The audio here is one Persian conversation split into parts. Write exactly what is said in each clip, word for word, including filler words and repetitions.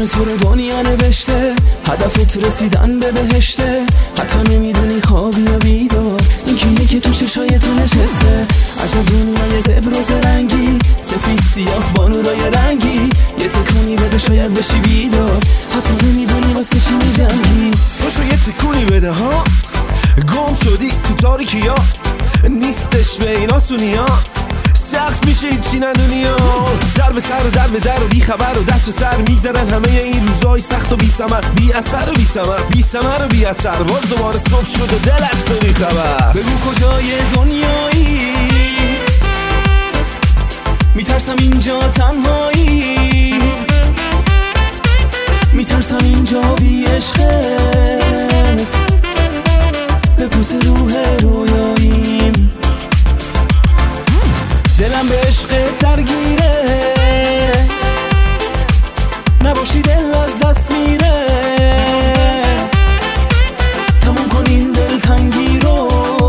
داستان تو رو دنیا نوشته، هدفت رسیدن به بهشته. حتی نمیدونی خوابی یا بیدار، این کیه که تو چشای تو نشسته. عجب دنیای زبر و زرنگی، سفید سیاه با نورای رنگی. یه تکونی بده شاید بشی بیدار، حتی نمیدونی واسه چی میجنگی. پاشو یه تکونی بده ها، گم شدی تو تاریکی ها، نیستش به این آسونیا. سخت میشه هیچی ندونی ها، سر به سر و در به در و بی خبر و دست به سر میزنن همه این روزای سخت و بی ثمر، بی اثر و بی ثمر، بی ثمر و بی اثر. باز دوباره صبح شد و دل از تو بی خبر. بگو کجای دنیایی، میترسم اینجا تنهایی، میترسم اینجا بی عشقت بپوس روح رویاییم. دلم به عشقت درگیره، نباشی دل از دست میره. تموم کن این دل تنگی رو،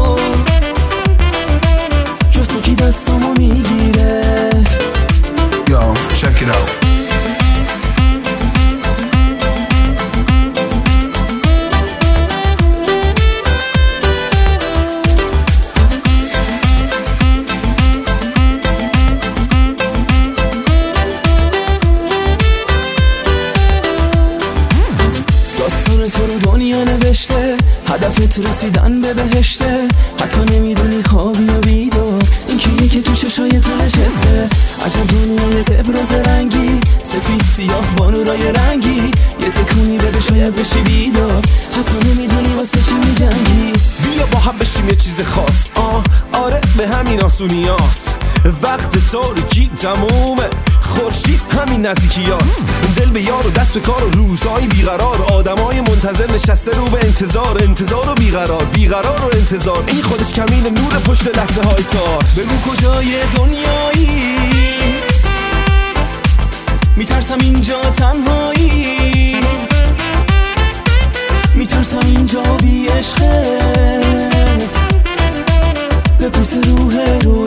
جز تو کی دستامو میگیره. Yo, check it out. داستان تو رو دنیا نوشته، هدفت رسیدن به بهشته. حتی نمیدونی خوابی یا بیدار، این کیه که تو چشای تو نشسته. عجب دنیای زبر و زرنگی، سفید سیاه با نورای رنگی. یه تکونی بده شاید بشی بیدار، حتی نمیدونی واسه چی میجنگی. بیا با هم بشیم یه چیز خاص، آه آره به همین آسونیاست. وقت تاریکی تمومه، خورشید همین نزدیکیاست. دل به یار و دست به کار و روزهای بیقرار، آدمای منتظر نشسته رو به انتظار. انتظار و بیقرار، بیقرار و انتظار، این خودش کمین نور پشت لحظه های تار. بگو کجای دنیایی، میترسم اینجا تنهایی، میترسم اینجا بی عشقت بپوس روح روی